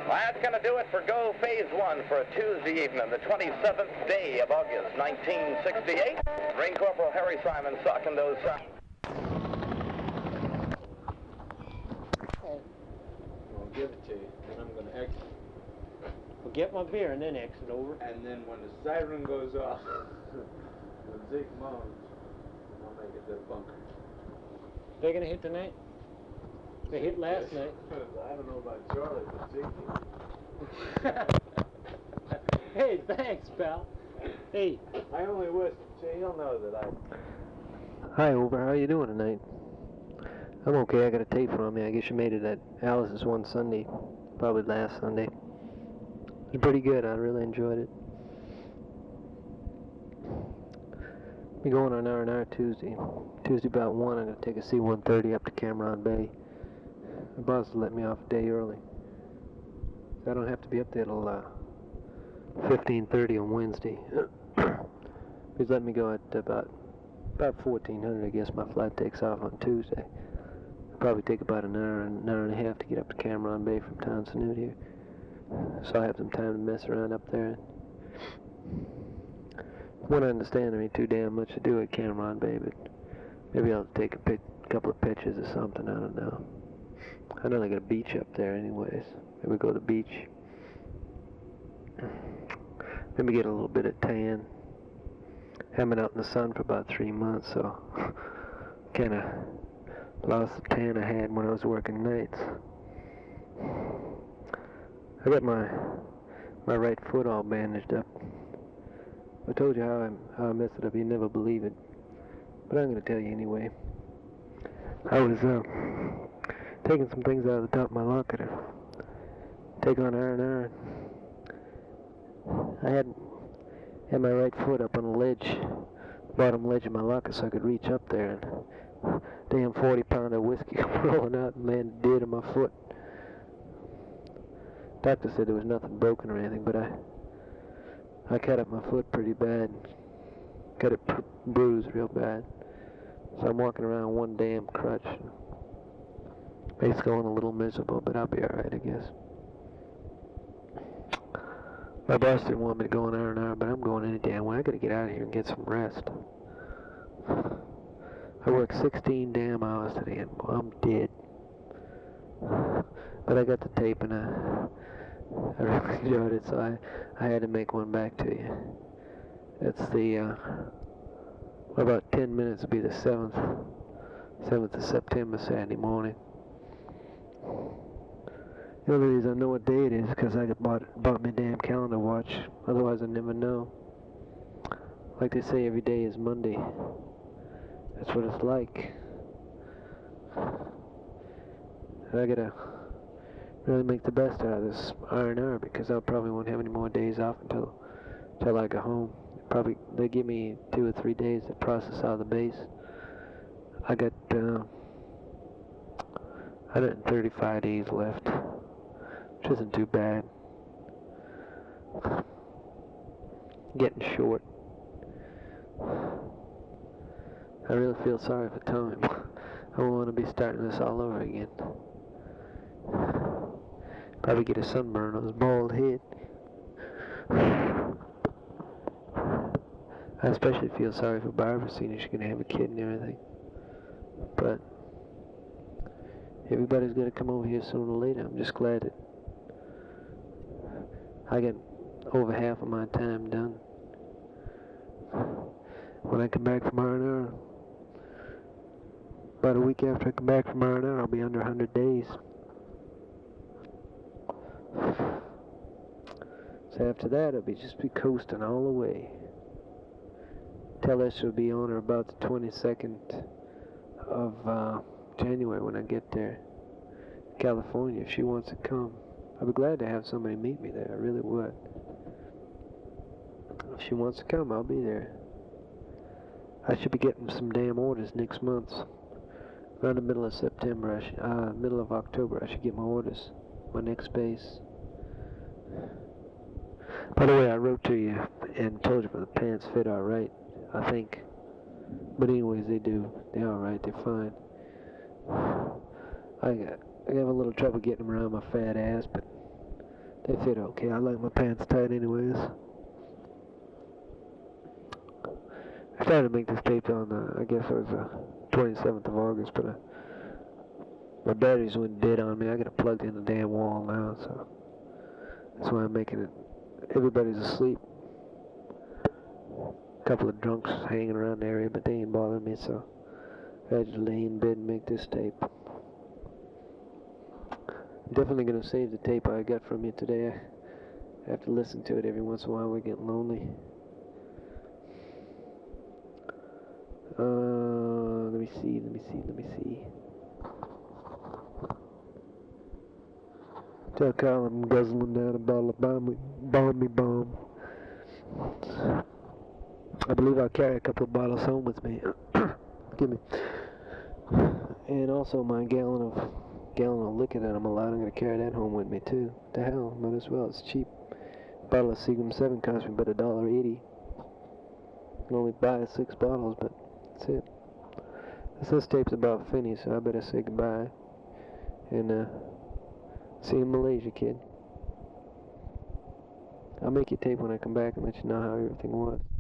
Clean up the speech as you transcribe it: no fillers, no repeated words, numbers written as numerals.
That's going to do it for Go Phase 1 for a Tuesday evening, the 27th day of August, 1968. Ring Corporal Harry Simon socking those sounds. I'll give it to you, and I'm going to exit. Well, get my beer and then exit over. And then when the siren goes off, when Zeke moans, I'll make it to the bunker. They're going to hit tonight? They hit last night. I don't know about Charlie, but Zeke. Hey, thanks, pal. Hey. I only wish. See, he'll know that I... Hi, Over. How you doing tonight? I'm okay. I got a tape from you. I guess you made it at Alice's one Sunday, probably last Sunday. It was pretty good. I really enjoyed it. Be going on R&R Tuesday. Tuesday about 1, I'm going to take a C-130 up to Cameron Bay. The boss let me off a day early. So I don't have to be up there till 15:30 on Wednesday. He's let me go at about 1400. I guess my flight takes off on Tuesday. It'll probably take about an hour and a half to get up to Cameron Bay from Townsend here. So I have some time to mess around up there. Won't understand too damn much to do at Cameron Bay, but maybe I'll take a couple of pictures or something. I don't know. I know they got a beach up there anyways. Maybe go to the beach. Maybe get a little bit of tan. Haven't been out in the sun for about 3 months, so kind of lost the tan I had when I was working nights. I got my right foot all bandaged up. I told you how I messed it up. You never believe it, but I'm going to tell you anyway. I was taking some things out of the top of my locker to take on R&R. I had my right foot up on the ledge, bottom ledge of my locker, so I could reach up there, and damn 40-pounder whiskey rolling out and landed dead on my foot. Doctor said there was nothing broken or anything, but I cut up my foot pretty bad, got it bruised real bad. So I'm walking around one damn crutch. Face going a little miserable, but I'll be alright, I guess. My boss didn't want me to go on R&R, but I'm going any damn way. I gotta get out of here and get some rest. I worked 16 damn hours today, and I'm dead. But I got the tape, and I really enjoyed it, so I had to make one back to you. It's the, about 10 minutes will be the 7th of September, Saturday morning. The only reason I know what day it is because I bought me a damn calendar watch. Otherwise, I never know. Like they say, every day is Monday. That's what it's like. I gotta really make the best out of this R&R because I probably won't have any more days off until I go home. Probably they give me 2 or 3 days to process out of the base. I got 135 days left, which isn't too bad. Getting short. I really feel sorry for Tom. I won't want to be starting this all over again. Probably get a sunburn on his bald head. I especially feel sorry for Barbara, seeing she's going to have a kid and everything. But everybody's going to come over here sooner or later. I'm just glad that I got over half of my time done. When I come back from R&R, about a week after I come back from R&R, I'll be under 100 days. So after that, I'll just be coasting all the way. Tell her she'll be on or about the 22nd of January when I get there. California, if she wants to come. I'd be glad to have somebody meet me there, I really would. If she wants to come, I'll be there. I should be getting some damn orders next month. Around the middle of September, middle of October, I should get my orders. My next base. By the way, I wrote to you and told you the pants fit alright, I think. But anyways, they do. They're alright, they're fine. I have a little trouble getting them around my fat ass, but They fit okay. I like my pants tight anyways. I started to make this tape on, I guess it was the 27th of August, but my batteries went dead on me. I got it plugged in the damn wall now, so that's why I'm making it. Everybody's asleep. A couple of drunks hanging around the area, but they ain't bothering me, so I had to lay in bed and make this tape. I'm definitely going to save the tape I got from you today. I have to listen to it every once in a while. We get lonely. Let me see. Tell Kyle I'm guzzling down a bottle of bomb. I believe I'll carry a couple of bottles home with me. Excuse me. And also my gallon of liquor that I'm allowed. I'm going to carry that home with me too. What the hell? Might as well. It's cheap. A bottle of Seagram 7 costs me about $1.80. You can only buy 6 bottles, but that's it. This tape's about finished, so I better say goodbye. And see you in Malaysia, kid. I'll make you tape when I come back and let you know how everything was.